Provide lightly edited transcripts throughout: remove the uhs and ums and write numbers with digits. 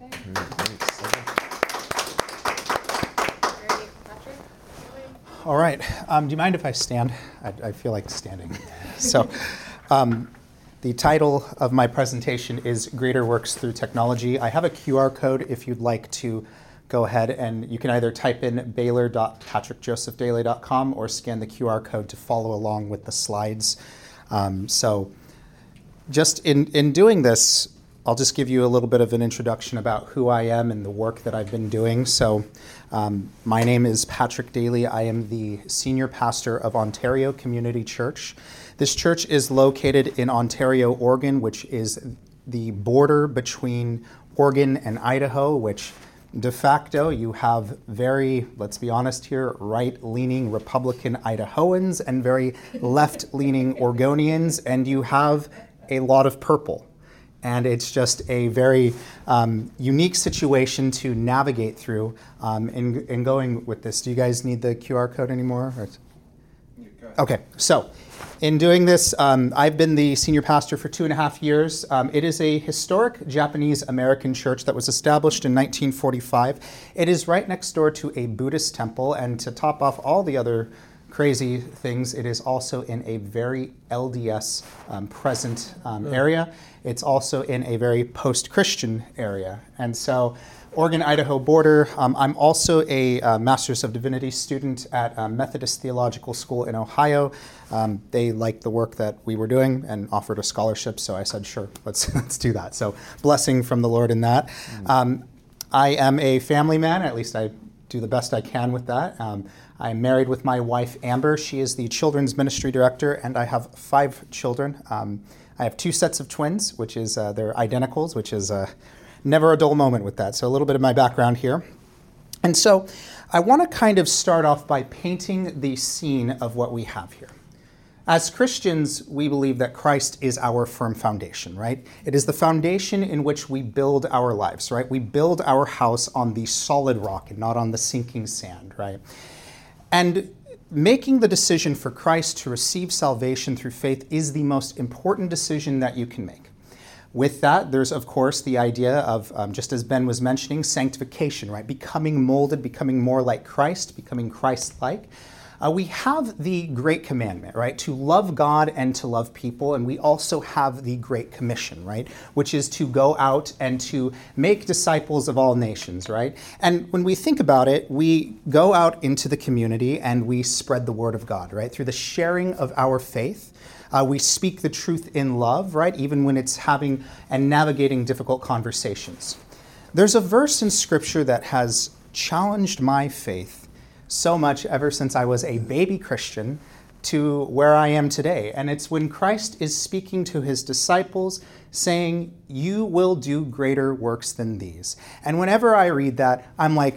All right. Do you mind if I stand? I feel like standing. So the title of my presentation is Greater Works Through Technology. I have a QR code if you'd like to go ahead, and you can either type in baylor.patrickjosephdaly.com or scan the QR code to follow along with the slides. So just in doing this, I'll just give you a little bit of an introduction about who I am and the work that I've been doing. So my name is Patrick Daly. I am the senior pastor of Ontario Community Church. This church is located in Ontario, Oregon, which is the border between Oregon and Idaho, which de facto you have very, let's be honest here, right-leaning Republican Idahoans and very left-leaning Oregonians, and you have a lot of purple. And it's just a very unique situation to navigate through in going with this. Do you guys need the QR code anymore? Okay, so in doing this, I've been the senior pastor for 2.5 years. It is a historic Japanese-American church that was established in 1945. It is right next door to a Buddhist temple, and to top off all the other crazy things, it is also in a very LDS present area. It's also in a very post-Christian area. And so, Oregon-Idaho border. I'm also a Master's of Divinity student at Methodist Theological School in Ohio. They liked the work that we were doing and offered a scholarship, so I said, sure, let's do that. So, blessing from the Lord in that. I am a family man, at least I do the best I can with that. I'm married with my wife, Amber. She is the children's ministry director, and I have 5 children. I have 2 sets of twins, which is, they're identicals, which is never a dull moment with that. So a little bit of my background here. And so I want to kind of start off by painting the scene of what we have here. As Christians, we believe that Christ is our firm foundation, right? It is the foundation in which we build our lives, right? We build our house on the solid rock and not on the sinking sand, right? And making the decision for Christ to receive salvation through faith is the most important decision that you can make. With that, there's, of course, the idea of, just as Ben was mentioning, sanctification, right? Becoming molded, becoming more like Christ, becoming Christ-like. We have the Great Commandment, right? To love God and to love people. And we also have the Great Commission, right? Which is to go out and to make disciples of all nations, right? And when we think about it, we go out into the community and we spread the word of God, right? Through the sharing of our faith. We speak the truth in love, right? Even when it's having and navigating difficult conversations. There's a verse in Scripture that has challenged my faith so much ever since I was a baby Christian to where I am today. And it's when Christ is speaking to his disciples saying, "You will do greater works than these." And whenever I read that, I'm like,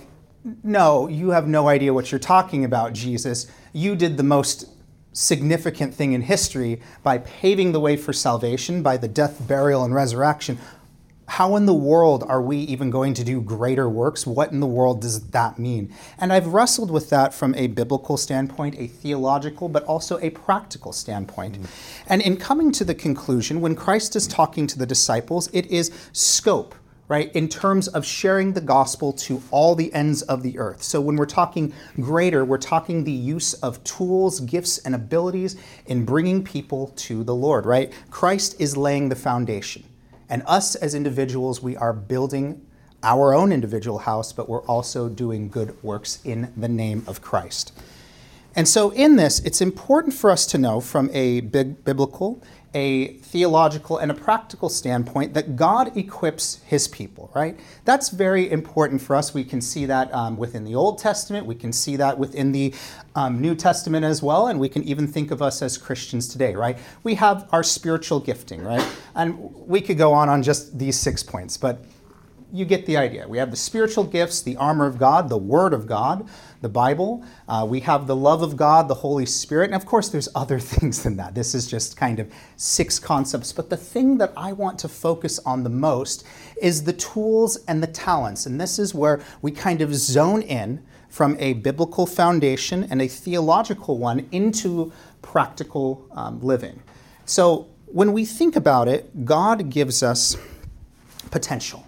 no, you have no idea what you're talking about, Jesus. You did the most significant thing in history by paving the way for salvation, by the death, burial, and resurrection. How in the world are we even going to do greater works? What in the world does that mean? And I've wrestled with that from a biblical standpoint, a theological, but also a practical standpoint. And in coming to the conclusion, when Christ is talking to the disciples, it is scope, right, in terms of sharing the gospel to all the ends of the earth. So when we're talking greater, we're talking the use of tools, gifts, and abilities in bringing people to the Lord, right? Christ is laying the foundation. And us as individuals, we are building our own individual house, but we're also doing good works in the name of Christ. And so in this, it's important for us to know from a biblical, a theological, and a practical standpoint that God equips his people, right? That's very important for us. We can see that within the Old Testament. We can see that within the New Testament as well. And we can even think of us as Christians today, right? We have our spiritual gifting, right? And we could go on just these 6 points, but you get the idea. We have the spiritual gifts, the armor of God, the Word of God, the Bible. We have the love of God, the Holy Spirit. And of course, there's other things than that. This is just kind of 6 concepts. But the thing that I want to focus on the most is the tools and the talents. And this is where we kind of zone in from a biblical foundation and a theological one into practical living. So when we think about it, God gives us potential.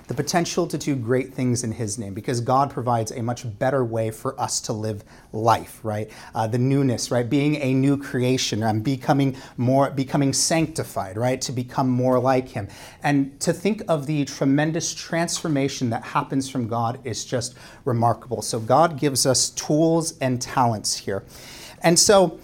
the potential to do great things in his name, because God provides a much better way for us to live life, right? The newness, right? Being a new creation, becoming sanctified, right? To become more like him. And to think of the tremendous transformation that happens from God is just remarkable. So God gives us tools and talents here. And so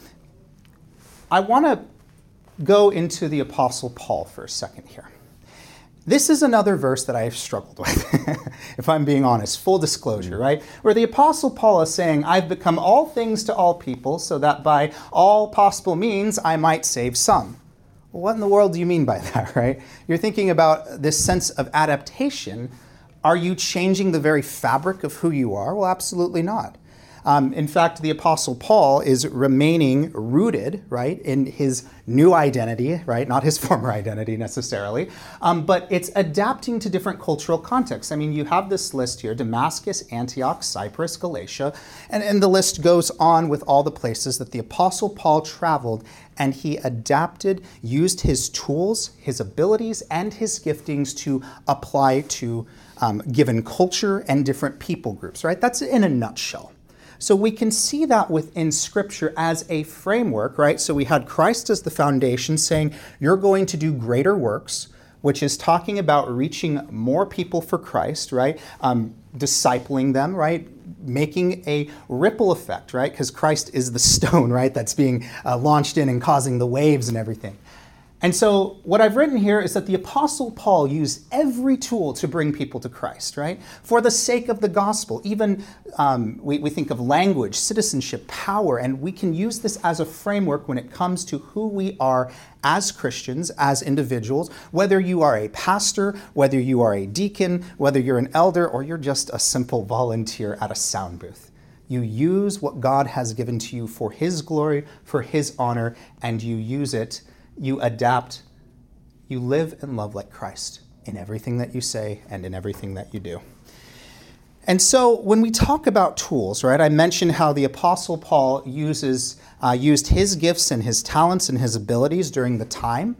I want to go into the Apostle Paul for a second here. This is another verse that I have struggled with, if I'm being honest, full disclosure, right? Where the Apostle Paul is saying, I've become all things to all people so that by all possible means I might save some. Well, what in the world do you mean by that, right? You're thinking about this sense of adaptation. Are you changing the very fabric of who you are? Well, absolutely not. In fact, the Apostle Paul is remaining rooted, right, in his new identity, right, not his former identity necessarily, but it's adapting to different cultural contexts. I mean, you have this list here: Damascus, Antioch, Cyprus, Galatia, and the list goes on with all the places that the Apostle Paul traveled, and he adapted, used his tools, his abilities, and his giftings to apply to given culture and different people groups, right? That's in a nutshell. So we can see that within Scripture as a framework, right? So we had Christ as the foundation saying, you're going to do greater works, which is talking about reaching more people for Christ, right? Discipling them, right? Making a ripple effect, right? Because Christ is the stone, right? That's being launched in and causing the waves and everything. And so what I've written here is that the Apostle Paul used every tool to bring people to Christ, right? For the sake of the gospel. Even we think of language, citizenship, power, and we can use this as a framework when it comes to who we are as Christians, as individuals, whether you are a pastor, whether you are a deacon, whether you're an elder, or you're just a simple volunteer at a sound booth. You use what God has given to you for his glory, for his honor, and you use it. You adapt, you live and love like Christ in everything that you say and in everything that you do. And so when we talk about tools, right, I mentioned how the Apostle Paul used his gifts and his talents and his abilities during the time.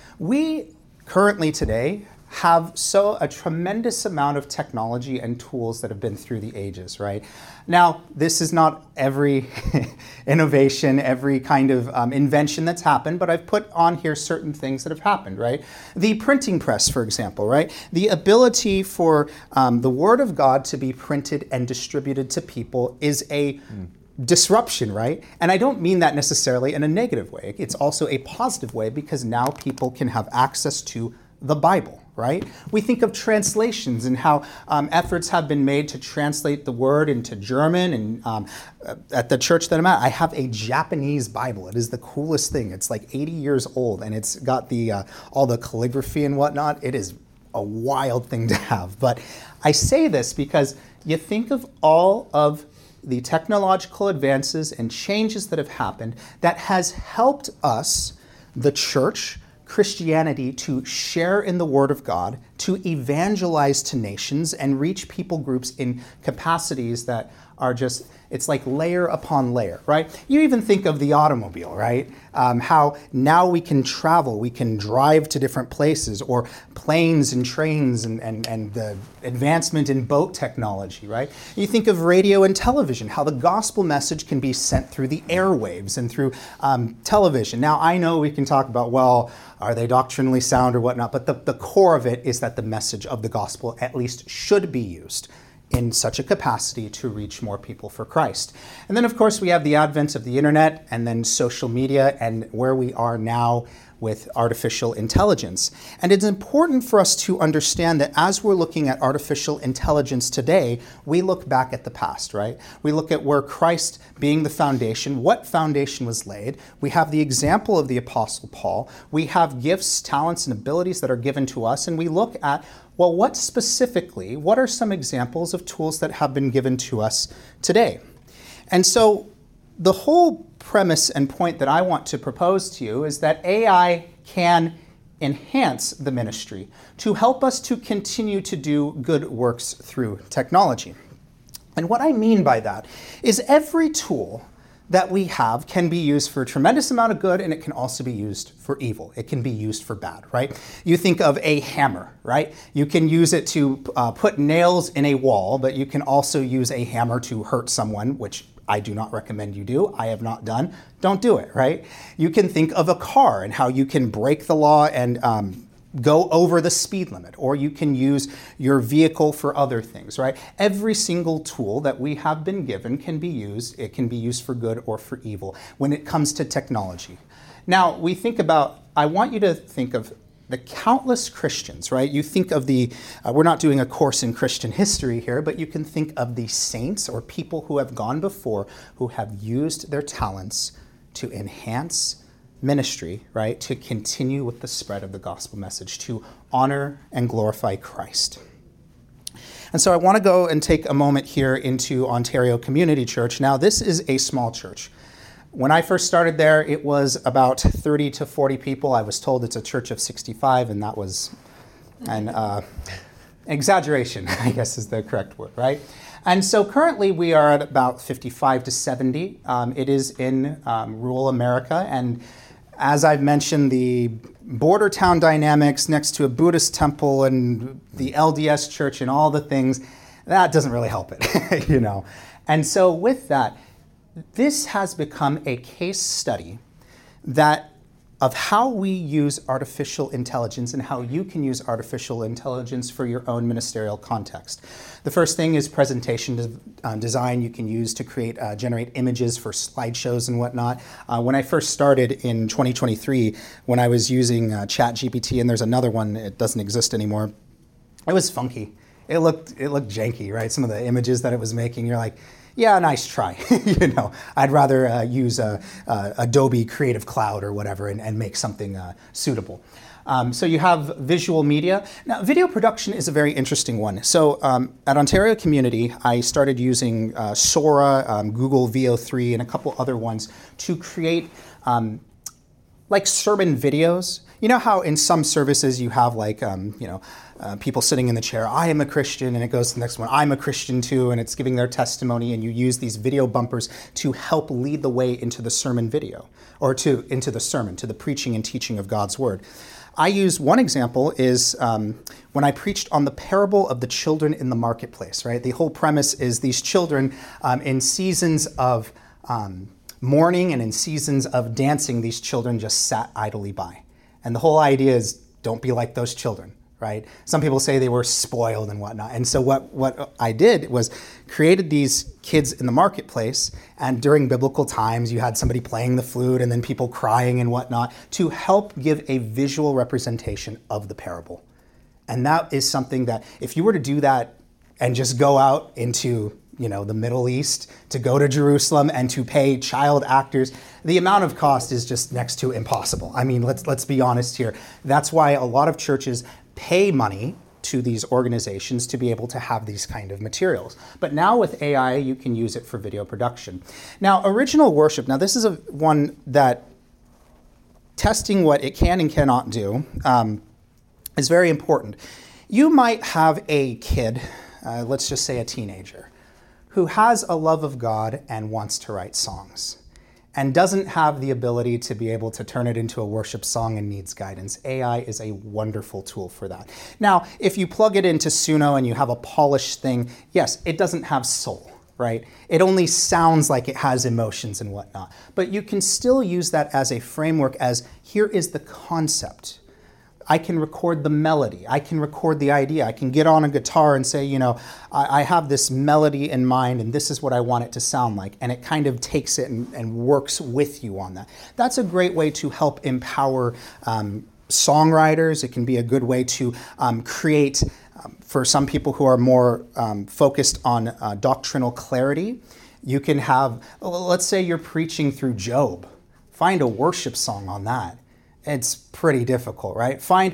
We currently today have a tremendous amount of technology and tools that have been through the ages, right? Now, this is not every innovation, every kind of invention that's happened, but I've put on here certain things that have happened, right? The printing press, for example, right? The ability for the Word of God to be printed and distributed to people is a disruption, right? And I don't mean that necessarily in a negative way. It's also a positive way, because now people can have access to the Bible, right? We think of translations and how efforts have been made to translate the word into German. And at the church that I'm at, I have a Japanese Bible. It is the coolest thing. It's like 80 years old, and it's got the all the calligraphy and whatnot. It is a wild thing to have. But I say this because you think of all of the technological advances and changes that have happened that has helped us, the church, Christianity, to share in the Word of God, to evangelize to nations and reach people groups in capacities that are just, it's like layer upon layer, right? You even think of the automobile, right? How now we can travel, we can drive to different places, or planes and trains and the advancement in boat technology, right? You think of radio and television, how the gospel message can be sent through the airwaves and through television. Now, I know we can talk about, well, are they doctrinally sound or whatnot, but the core of it is that the message of the gospel at least should be used in such a capacity to reach more people for Christ. And then, of course, we have the advent of the internet and then social media and where we are now with artificial intelligence. And it's important for us to understand that as we're looking at artificial intelligence today, we look back at the past, right? We look at where Christ being the foundation, what foundation was laid. We have the example of the Apostle Paul. We have gifts, talents, and abilities that are given to us, and we look at, well, what are some examples of tools that have been given to us today? And so the whole premise and point that I want to propose to you is that AI can enhance the ministry to help us to continue to do good works through technology. And what I mean by that is every tool that we have can be used for a tremendous amount of good, and it can also be used for evil. It can be used for bad, right? You think of a hammer, right? You can use it to put nails in a wall, but you can also use a hammer to hurt someone, which I do not recommend you do. I have not done. Don't do it, right? You can think of a car and how you can break the law and go over the speed limit, or you can use your vehicle for other things, right? Every single tool that we have been given can be used. It can be used for good or for evil when it comes to technology. Now, we think about, I want you to think of the countless Christians, right? You think of we're not doing a course in Christian history here, but you can think of the saints or people who have gone before who have used their talents to enhance ministry, right, to continue with the spread of the gospel message, to honor and glorify Christ. And so I want to go and take a moment here into Ontario Community Church. Now, this is a small church. When I first started there, it was about 30 to 40 people. I was told it's a church of 65, and that was an exaggeration, I guess is the correct word, right? And so currently we are at about 55 to 70. It is in rural America, and as I've mentioned, the border town dynamics next to a Buddhist temple and the LDS church and all the things, that doesn't really help it, you know. And so with that, this has become a case study of how we use artificial intelligence and how you can use artificial intelligence for your own ministerial context. The first thing is presentation design you can use to generate images for slideshows and whatnot. When I first started in 2023, when I was using ChatGPT, and there's another one, it doesn't exist anymore, it was funky. It looked janky, right? Some of the images that it was making, you're like, yeah, nice try. You know, I'd rather use Adobe Creative Cloud or whatever and make something suitable. So you have visual media. Now, video production is a very interesting one. So at Ontario Community, I started using Sora, Google VO3, and a couple other ones to create like sermon videos. You know how in some services you have like, people sitting in the chair, I am a Christian, and it goes to the next one, I'm a Christian too, and it's giving their testimony, and you use these video bumpers to help lead the way into the sermon video, or into the sermon, to the preaching and teaching of God's word. I use one example is when I preached on the parable of the children in the marketplace, right? The whole premise is these children in seasons of mourning and in seasons of dancing, these children just sat idly by. And the whole idea is don't be like those children, right? Some people say they were spoiled and whatnot. And so what I did was created these kids in the marketplace, and during biblical times you had somebody playing the flute and then people crying and whatnot to help give a visual representation of the parable. And that is something that if you were to do that and just go out into the Middle East, to go to Jerusalem and to pay child actors, the amount of cost is just next to impossible. I mean, let's be honest here. That's why a lot of churches pay money to these organizations to be able to have these kind of materials. But now with AI, you can use it for video production. Now, original worship, now this is one that testing what it can and cannot do is very important. You might have a kid, let's just say a teenager, who has a love of God and wants to write songs and doesn't have the ability to be able to turn it into a worship song and needs guidance. AI is a wonderful tool for that. Now, if you plug it into Suno and you have a polished thing, yes, it doesn't have soul, right? It only sounds like it has emotions and whatnot. But you can still use that as a framework as here is the concept. I can record the melody. I can record the idea. I can get on a guitar and say, I have this melody in mind and this is what I want it to sound like. And it kind of takes it and works with you on that. That's a great way to help empower songwriters. It can be a good way to create, for some people who are more focused on doctrinal clarity, you can have, let's say you're preaching through Job. Find a worship song on that. It's pretty difficult, right? Find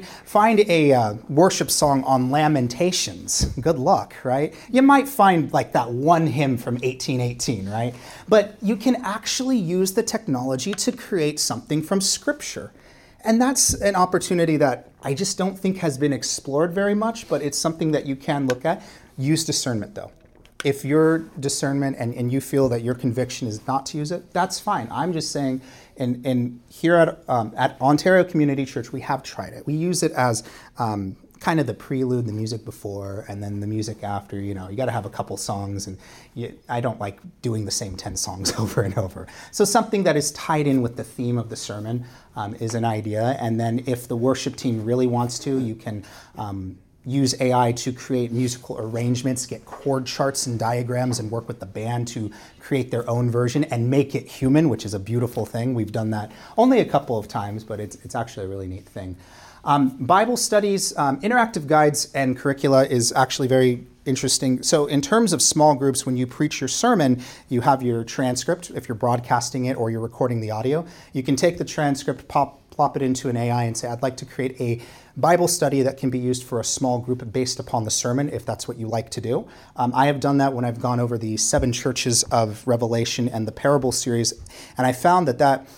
a worship song on Lamentations. Good luck, right? You might find like that one hymn from 1818, right? But you can actually use the technology to create something from Scripture. And that's an opportunity that I just don't think has been explored very much, but it's something that you can look at. Use discernment, though. if your discernment and you feel that your conviction is not to use it, that's fine. I'm just saying, and here at Ontario Community Church, we have tried it. We use it as kind of the prelude, the music before, and then the music after. You got to have a couple songs, and I don't like doing the same 10 songs over and over. So something that is tied in with the theme of the sermon is an idea. And then if the worship team really wants to, you can use AI to create musical arrangements, get chord charts and diagrams, and work with the band to create their own version and make it human, which is a beautiful thing. We've done that only a couple of times, but it's actually a really neat thing. Bible studies, interactive guides, and curricula is actually very interesting. So in terms of small groups, when you preach your sermon, you have your transcript, if you're broadcasting it or you're recording the audio. You can take the transcript, plop it into an AI and say, I'd like to create a Bible study that can be used for a small group based upon the sermon, if that's what you like to do. I have done that when I've gone over the 7 churches of Revelation and the parable series, and I found that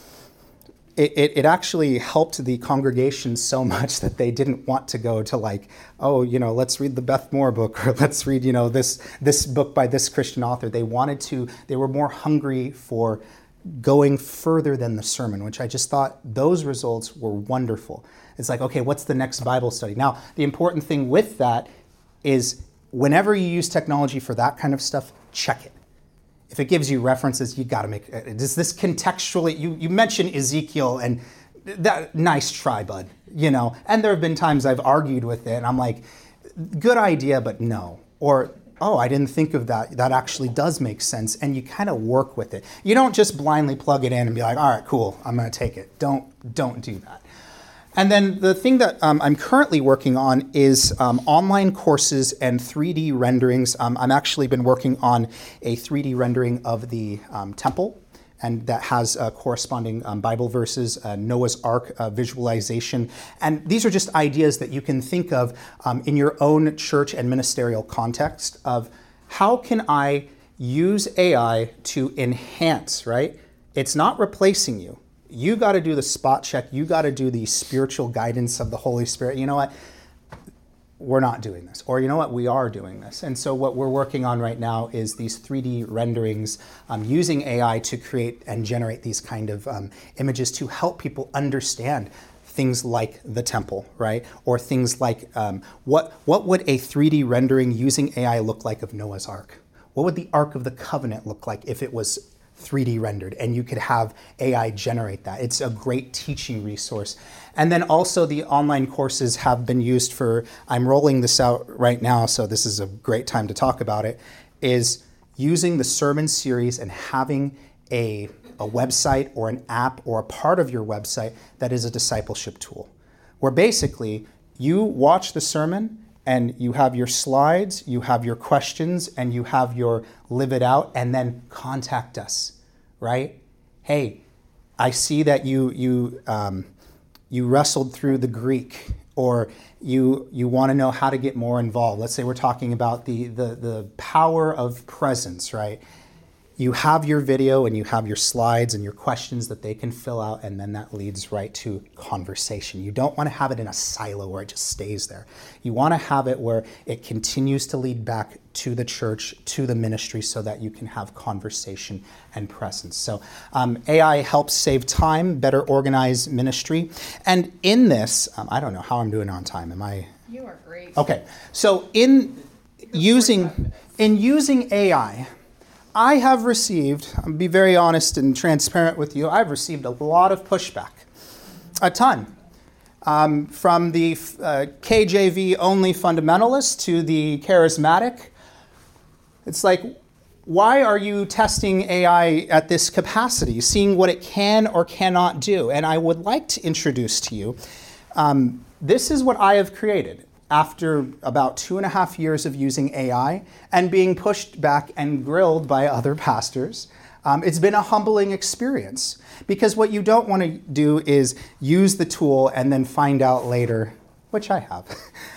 it actually helped the congregation so much that they didn't want to go to let's read the Beth Moore book, or let's read, this book by this Christian author. They were more hungry for going further than the sermon, which I just thought those results were wonderful. It's like, okay, what's the next Bible study? Now, the important thing with that is whenever you use technology for that kind of stuff, check it. If it gives you references, you got to make, does this contextually, you mentioned Ezekiel, and that, nice try, bud, and there have been times I've argued with it, and I'm like, good idea, but no. Or, oh, I didn't think of that. That actually does make sense, and you kind of work with it. You don't just blindly plug it in and be like, all right, cool, I'm going to take it. Don't do that. And then the thing that I'm currently working on is online courses and 3D renderings. I've actually been working on a 3D rendering of the temple, and that has corresponding Bible verses, Noah's Ark visualization. And these are just ideas that you can think of in your own church and ministerial context of how can I use AI to enhance, right? It's not replacing you. You got to do the spot check. You got to do the spiritual guidance of the Holy Spirit. You know what? We're not doing this. Or you know what? We are doing this. And so what we're working on right now is these 3D renderings using AI to create and generate these kind of images to help people understand things like the temple, right? Or things like what would a 3D rendering using AI look like of Noah's Ark? What would the Ark of the Covenant look like if it was 3D rendered, and you could have AI generate that? It's a great teaching resource. And then also the online courses have been used for, I'm rolling this out right now, so this is a great time to talk about it, is using the sermon series and having a website or an app or a part of your website that is a discipleship tool, where basically you watch the sermon and you have your slides, you have your questions, and you have your live it out, and then contact us, right? Hey, I see that you wrestled through the Greek, or you want to know how to get more involved. Let's say we're talking about the power of presence, right? You have your video and you have your slides and your questions that they can fill out, and then that leads right to conversation. You don't want to have it in a silo where it just stays there. You want to have it where it continues to lead back to the church, to the ministry, so that you can have conversation and presence. So AI helps save time, better organize ministry. And in this, I don't know how I'm doing on time. Am I? You are great. Okay. So in using AI, I have received, I'll be very honest and transparent with you, I've received a lot of pushback, a ton, from the KJV only fundamentalist to the charismatic. It's like, why are you testing AI at this capacity, seeing what it can or cannot do? And I would like to introduce to you, this is what I have created after about 2.5 years of using AI and being pushed back and grilled by other pastors. It's been a humbling experience, because what you don't want to do is use the tool and then find out later, which I have,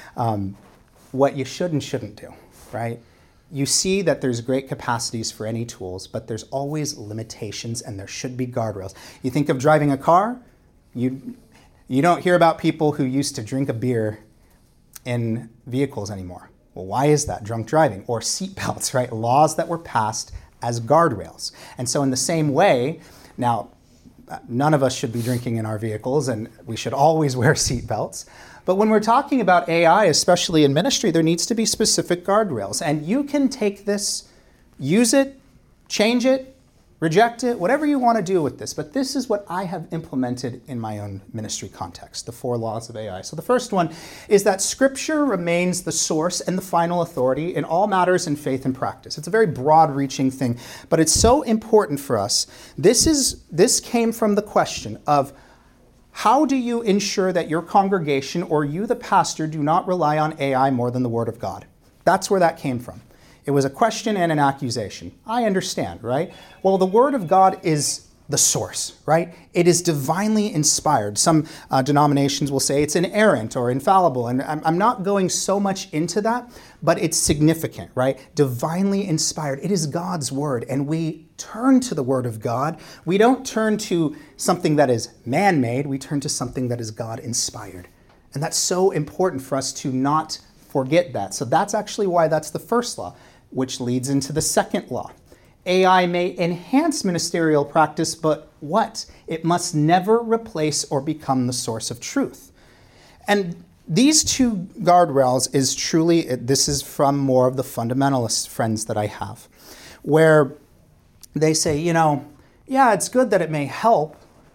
what you should and shouldn't do, right? You see that there's great capacities for any tools, but there's always limitations, and there should be guardrails. You think of driving a car, you don't hear about people who used to drink a beer in vehicles anymore. Well, why is that? Drunk driving or seat belts, right? Laws that were passed as guardrails. And so in the same way, now, none of us should be drinking in our vehicles, and we should always wear seat belts. But when we're talking about AI, especially in ministry, there needs to be specific guardrails. And you can take this, use it, change it, reject it, whatever you want to do with this. But this is what I have implemented in my own ministry context, the 4 laws of AI. So the first one is that Scripture remains the source and the final authority in all matters in faith and practice. It's a very broad-reaching thing, but it's so important for us. This came from the question of, how do you ensure that your congregation or you, the pastor, do not rely on AI more than the Word of God? That's where that came from. It was a question and an accusation. I understand, right? Well, the Word of God is the source, right? It is divinely inspired. Some denominations will say it's inerrant or infallible, and I'm not going so much into that, but it's significant, right? Divinely inspired. It is God's Word, and we turn to the Word of God. We don't turn to something that is man-made. We turn to something that is God-inspired. And that's so important for us to not forget that. So that's actually why that's the first law, which leads into the second law. AI may enhance ministerial practice, but what? It must never replace or become the source of truth. And these 2 guardrails is truly, this is from more of the fundamentalist friends that I have, where they say, yeah, it's good that it may help.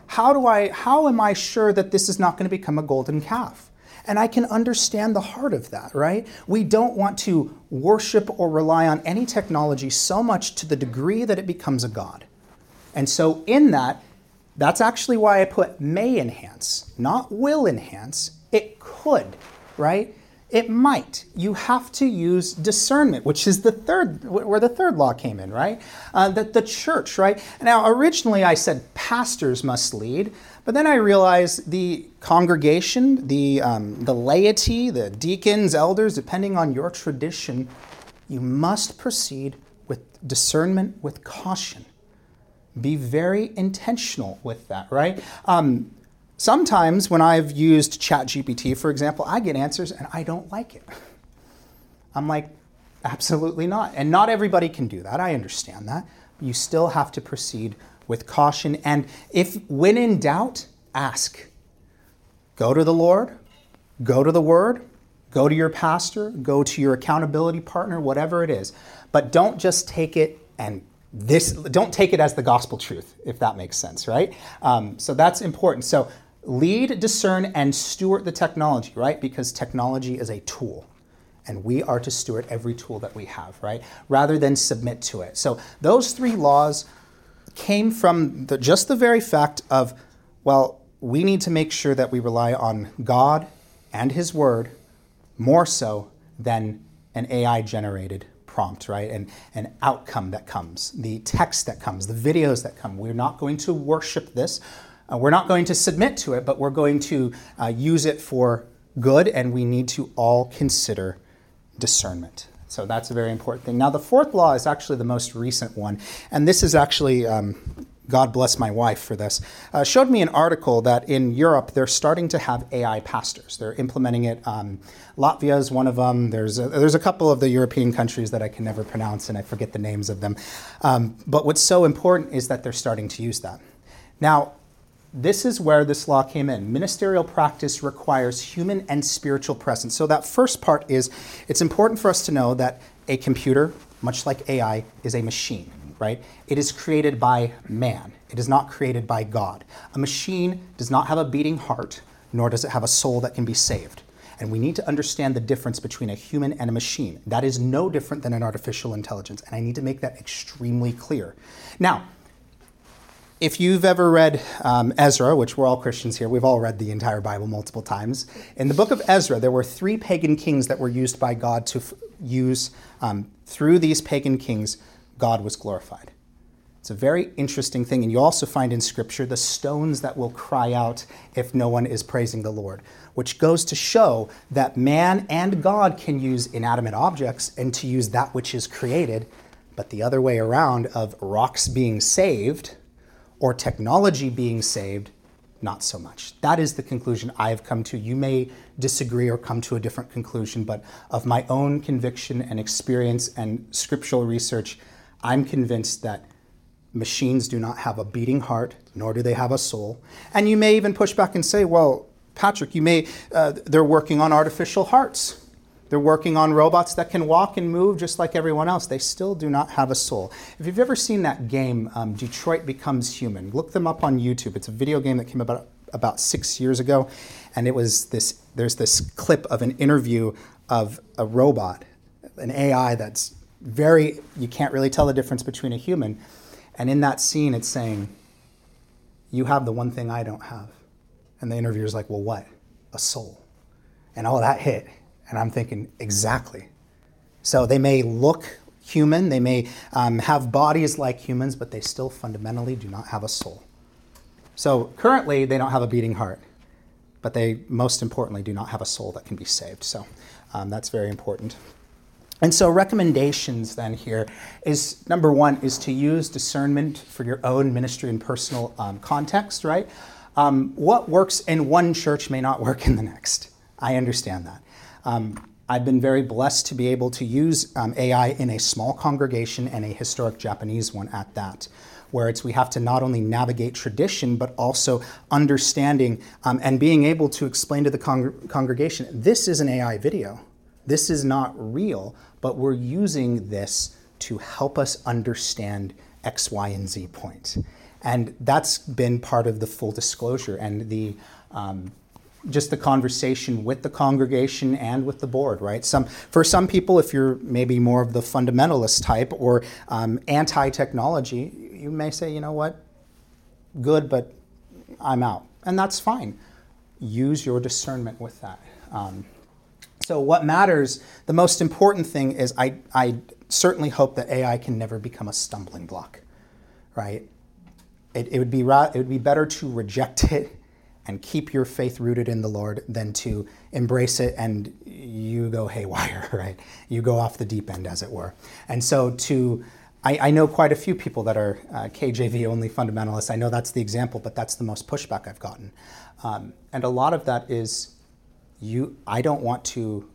How am I sure that this is not going to become a golden calf? And I can understand the heart of that, right? We don't want to worship or rely on any technology so much to the degree that it becomes a god. And so in that's actually why I put may enhance, not will enhance. It could, right? It might. You have to use discernment, which is where the third law came in, right? The church, right? Now, originally I said pastors must lead, but then I realized the congregation, the laity, the deacons, elders, depending on your tradition, you must proceed with discernment, with caution. Be very intentional with that, right? Sometimes when I've used ChatGPT, for example, I get answers and I don't like it. I'm like, absolutely not. And not everybody can do that. I understand that. You still have to proceed with caution. And when in doubt, ask. Go to the Lord, go to the Word, go to your pastor, go to your accountability partner, whatever it is. But don't just take it don't take it as the gospel truth, if that makes sense, right? So that's important. So lead, discern, and steward the technology, right? Because technology is a tool, and we are to steward every tool that we have, right? Rather than submit to it. So those 3 laws came from just the very fact of, well, we need to make sure that we rely on God and His Word more so than an AI-generated prompt, right? And an outcome that comes, the text that comes, the videos that come. We're not going to worship this. We're not going to submit to it, but we're going to use it for good, and we need to all consider discernment. So that's a very important thing. Now, the 4th law is actually the most recent one, and this is actually, God bless my wife for this, showed me an article that in Europe, they're starting to have AI pastors. They're implementing it. Latvia is one of them. There's a couple of the European countries that I can never pronounce, and I forget the names of them. But what's so important is that they're starting to use that. Now, this is where this law came in. Ministerial practice requires human and spiritual presence. So that first part is, it's important for us to know that a computer, much like AI, is a machine, right? It is created by man. It is not created by God. A machine does not have a beating heart, nor does it have a soul that can be saved. And we need to understand the difference between a human and a machine. That is no different than an artificial intelligence, and I need to make that extremely clear. Now, if you've ever read Ezra, which we're all Christians here, we've all read the entire Bible multiple times. In the book of Ezra, there were 3 pagan kings that were used by God to use. Through these pagan kings, God was glorified. It's a very interesting thing. And you also find in Scripture the stones that will cry out if no one is praising the Lord, which goes to show that man and God can use inanimate objects and to use that which is created. But the other way around of rocks being saved or technology being saved not so much. That is the conclusion I've come to. You may disagree or come to a different conclusion, but of my own conviction and experience and scriptural research, I'm convinced that machines do not have a beating heart, nor do they have a soul. And you may even push back and say, well, Patrick, they're working on artificial hearts. They're working on robots that can walk and move just like everyone else. They still do not have a soul. If you've ever seen that game, Detroit Becomes Human, look them up on YouTube. It's a video game that came about 6 years ago. And there's this clip of an interview of a robot, an AI that's you can't really tell the difference between a human. And in that scene, it's saying, you have the one thing I don't have. And the interviewer's like, well, what? A soul. And all that hit. And I'm thinking, exactly. So they may look human, they may have bodies like humans, but they still fundamentally do not have a soul. So currently, they don't have a beating heart, but they, most importantly, do not have a soul that can be saved. So that's very important. And so recommendations then here is, number one, is to use discernment for your own ministry and personal context, right? What works in one church may not work in the next. I understand that. I've been very blessed to be able to use AI in a small congregation and a historic Japanese one at that, where we have to not only navigate tradition, but also understanding and being able to explain to the congregation, this is an AI video. This is not real, but we're using this to help us understand X, Y, and Z point. And that's been part of the full disclosure and the just the conversation with the congregation and with the board, right? For some people, if you're maybe more of the fundamentalist type or anti-technology, you may say, you know what, good, but I'm out. And that's fine. Use your discernment with that. So what matters, the most important thing is I certainly hope that AI can never become a stumbling block, right? It would be better to reject it and keep your faith rooted in the Lord than to embrace it and you go haywire, right? You go off the deep end, as it were. And so I know quite a few people that are KJV only fundamentalists. I know that's the example, but that's the most pushback I've gotten. And a lot of that is I don't want to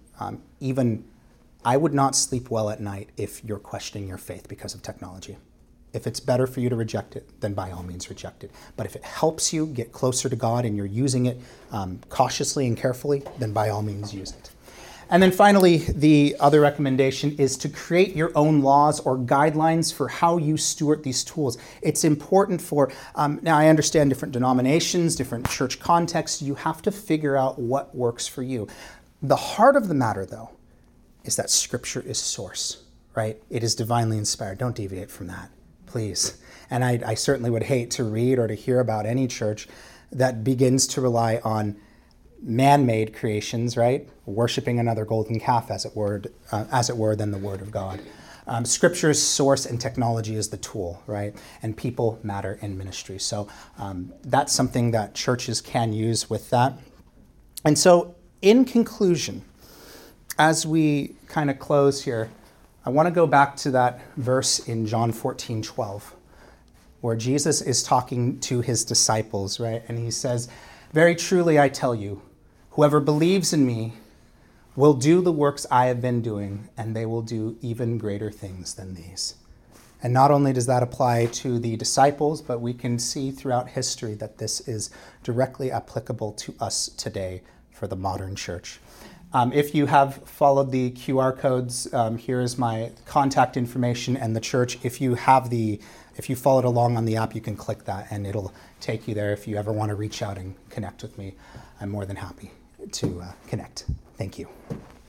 I would not sleep well at night if you're questioning your faith because of technology. If it's better for you to reject it, then by all means reject it. But if it helps you get closer to God and you're using it cautiously and carefully, then by all means use it. And then finally, the other recommendation is to create your own laws or guidelines for how you steward these tools. It's important for, now I understand different denominations, different church contexts. You have to figure out what works for you. The heart of the matter, though, is that Scripture is source, right? It is divinely inspired. Don't deviate from that. Please. And I certainly would hate to read or to hear about any church that begins to rely on man-made creations, right? Worshiping another golden calf, as it were, than the Word of God. Scripture's source and technology is the tool, right? And people matter in ministry. So that's something that churches can use with that. And so, in conclusion, as we kind of close here, I want to go back to that verse in John 14:12, where Jesus is talking to his disciples, right? And he says, "Very truly I tell you, whoever believes in me will do the works I have been doing, and they will do even greater things than these." And not only does that apply to the disciples, but we can see throughout history that this is directly applicable to us today for the modern church. If you have followed the QR codes, here is my contact information and the church. If you followed along on the app, you can click that and it'll take you there. If you ever want to reach out and connect with me, I'm more than happy to connect. Thank you.